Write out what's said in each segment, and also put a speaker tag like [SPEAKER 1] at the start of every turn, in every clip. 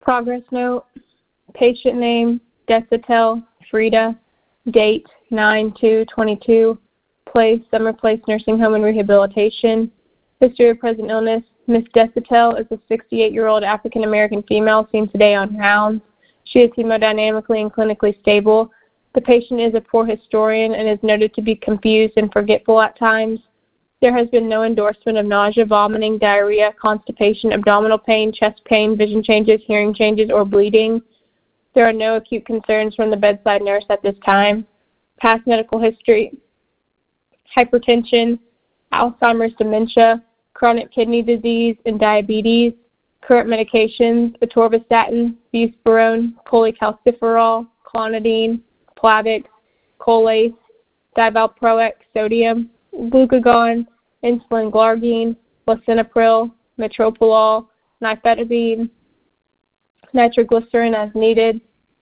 [SPEAKER 1] Progress note, patient name, Desitel, Frida, date 9/2/22, place, Summer Place Nursing Home and Rehabilitation. History of present illness, Ms. Desitel is a 68-year-old African-American female seen today on rounds. She is hemodynamically and clinically stable. The patient is a poor historian and is noted to be confused and forgetful at times. There has been no endorsement of nausea, vomiting, diarrhea, constipation, abdominal pain, chest pain, vision changes, hearing changes, or bleeding. There are no acute concerns from the bedside nurse at this time. Past medical history, hypertension, Alzheimer's, dementia, chronic kidney disease, and diabetes. Current medications, atorvastatin, buspirone, cholecalciferol, clonidine, Plavix, Colace, divalproex sodium, glucagon, insulin glargine, lisinopril, metoprolol, nifedipine, nitroglycerin as needed,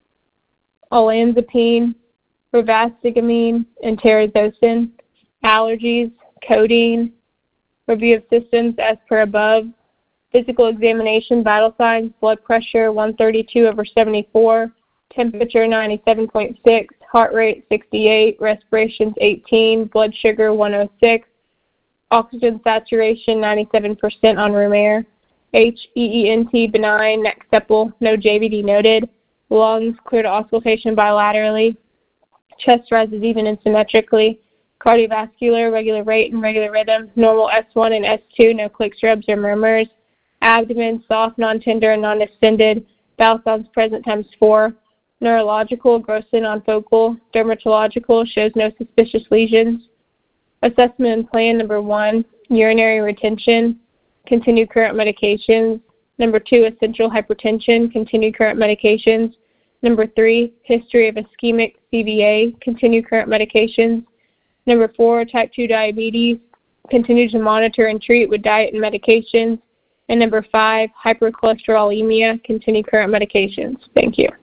[SPEAKER 1] olanzapine, rivastigamine, and terazosin. Allergies, codeine. Review of systems as per above. Physical examination, vital signs, blood pressure 132/74, temperature 97.6, heart rate 68, respirations 18, blood sugar 106, oxygen saturation 97% on room air, HEENT benign, neck sepal, no JVD noted, lungs clear to auscultation bilaterally, chest rises even and symmetrically, cardiovascular, regular rate and regular rhythm, normal S1 and S2, no clicks, rubs, or murmurs, abdomen soft, non-tender, and non-distended, bowel sounds present ×4, neurological, grossly non-focal, dermatological, shows no suspicious lesions. Assessment and plan, number 1, urinary retention, continue current medications. Number 2, essential hypertension, continue current medications. Number 3, history of ischemic CVA, continue current medications. Number 4, type 2 diabetes, continue to monitor and treat with diet and medications. And number 5, hypercholesterolemia, continue current medications. Thank you.